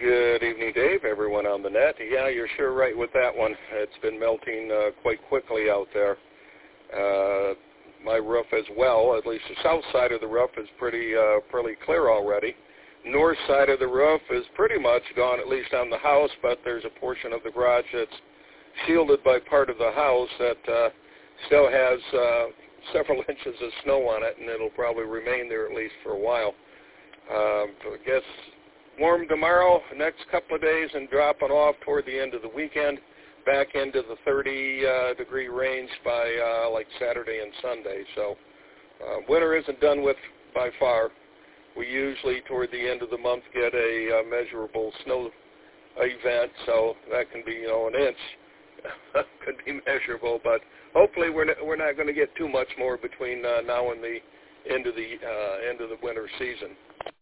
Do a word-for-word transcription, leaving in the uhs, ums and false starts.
Good evening, Dave, everyone on the net. Yeah, you're sure right with that one. It's been melting uh, quite quickly out there. Uh, my roof as well, at least the south side of the roof is pretty, uh, pretty clear already. North side of the roof is pretty much gone, at least on the house, but there's a portion of the garage that's shielded by part of the house that uh, still has uh, several inches of snow on it, and it'll probably remain there at least for a while. Um, I guess warm tomorrow, next couple of days, and dropping off toward the end of the weekend, back into the thirty uh, degree range by uh, like Saturday and Sunday. So uh, winter isn't done with by far. We usually toward the end of the month get a uh, measurable snow event, so that can be, you know, an inch could be measurable, but hopefully we're not, we're not going to get too much more between uh, now and the end of the uh, end of the winter season.